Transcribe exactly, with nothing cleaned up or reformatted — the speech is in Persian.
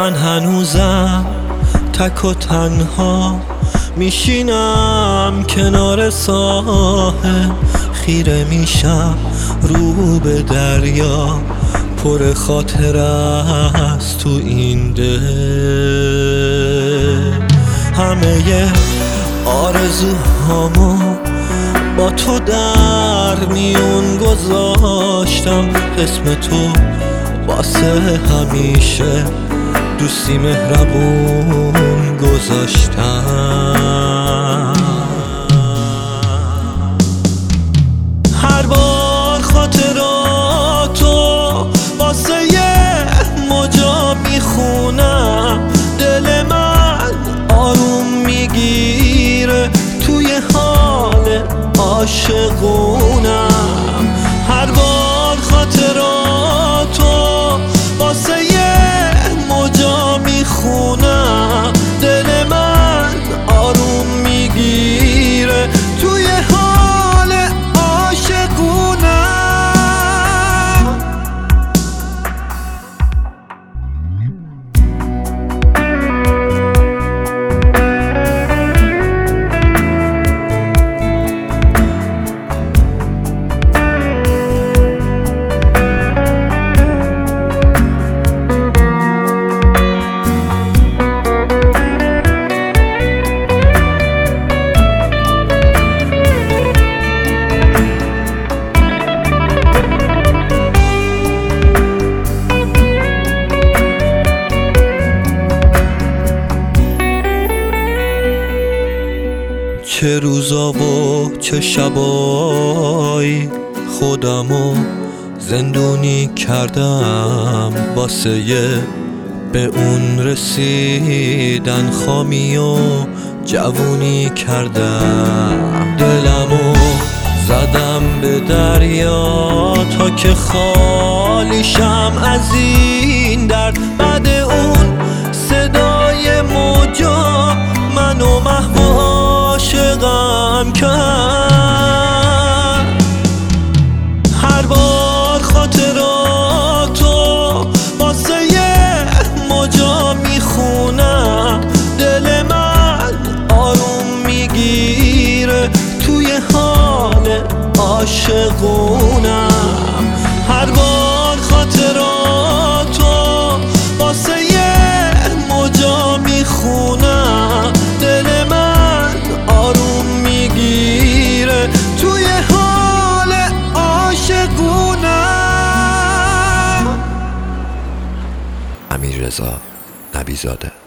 من هنوزم تک و تنها میشینم کنار ساحل، خیره میشم رو به دریا، پر خاطر است تو این دل. همه آرزوهامو با تو در میون گذاشتم، اسم تو واسه همیشه دوستی مهربون گذاشتم. هر بار خاطراتو واسه یه موجا میخونم، دل من آروم میگیره توی حال عاشقونم. هر بار خاطراتو واسه یه موجا میخونم، دل من آروم میگیره توی حال عاشقونم. چه روزا و چه شبای خودمو زندونی کردم، واسه به اون رسیدن خامی و جوونی کردم. دلمو زدم به دریا تا که خالیشم از این درد. بعد اون صدای موجا منو محو عاشقم کرد. هر بار خاطراتو واسه یه موجا میخونم، دل من آروم میگیره توی حال عاشقونم. هر بار خاطراتو واسه یه موجا میخونم، دل من آروم میگیره توی حال عاشقونم. امیررضا نبیزاده.